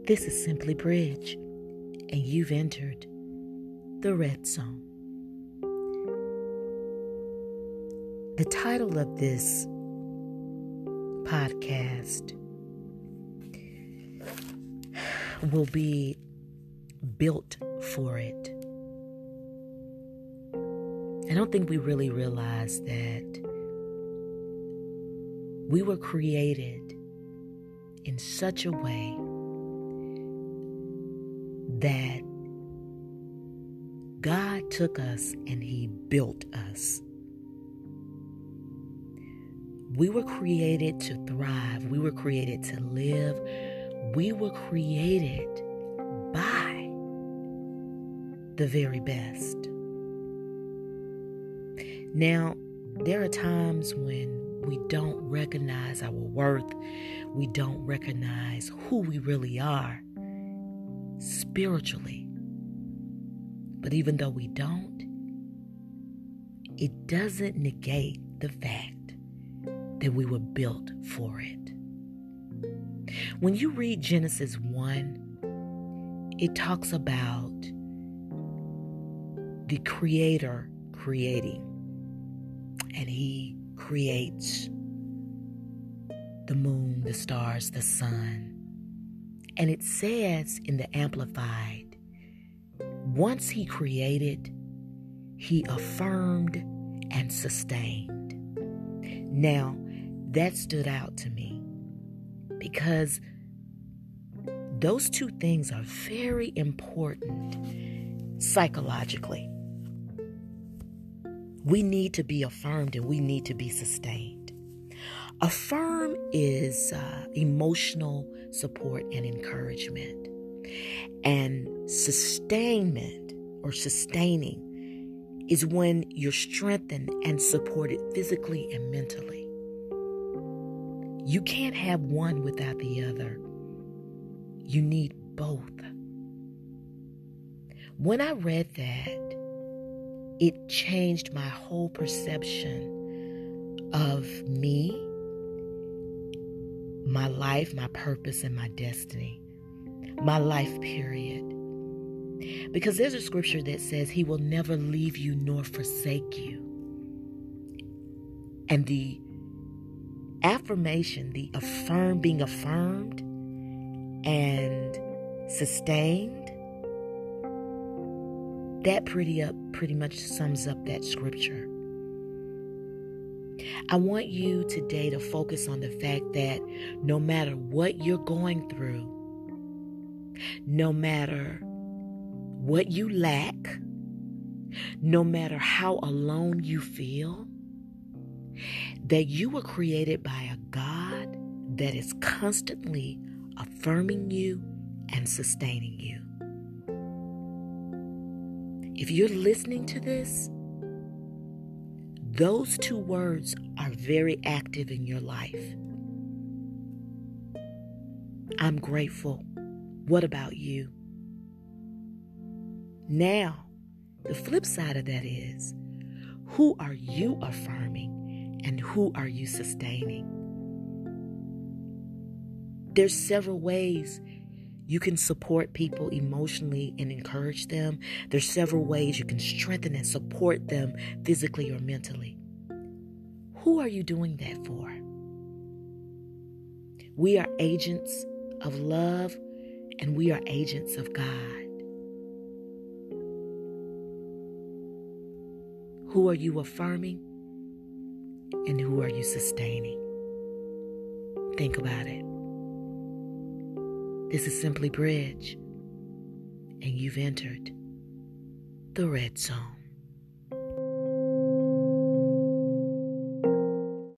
This is Simply Bridge, and you've entered the Red Zone. The title of this podcast will be Built for It. I don't think we really realize that we were created in such a way that God took us and He built us. We were created to thrive. We were created to live. We were created by the very best. Now, there are times when we don't recognize our worth. We don't recognize who we really are spiritually. But even though we don't, it doesn't negate the fact that we were built for it. When you read Genesis 1, it talks about the Creator creating, and He creates the moon, the stars, the sun. And it says in the Amplified, once He created, He affirmed and sustained. Now, that stood out to me because those two things are very important psychologically. We need to be affirmed and we need to be sustained. Affirm is emotional support and encouragement. And sustainment or sustaining is when you're strengthened and supported physically and mentally. You can't have one without the other. You need both. When I read that, it changed my whole perception of me, my life, my purpose, and my destiny. My life, period. Because there's a scripture that says He will never leave you nor forsake you. And the affirmation, being affirmed and sustained, that pretty much sums up that scripture. I want you today to focus on the fact that no matter what you're going through, no matter what you lack, no matter how alone you feel, that you were created by a God that is constantly affirming you and sustaining you. If you're listening to this, those two words are very active in your life. I'm grateful. What about you? Now, the flip side of that is, who are you affirming and who are you sustaining? There's several ways you can support people emotionally and encourage them. There's several ways you can strengthen and support them physically or mentally. Who are you doing that for? We are agents of love and we are agents of God. Who are you affirming and who are you sustaining? Think about it. This is Simply Bridge, and you've entered the Red Zone.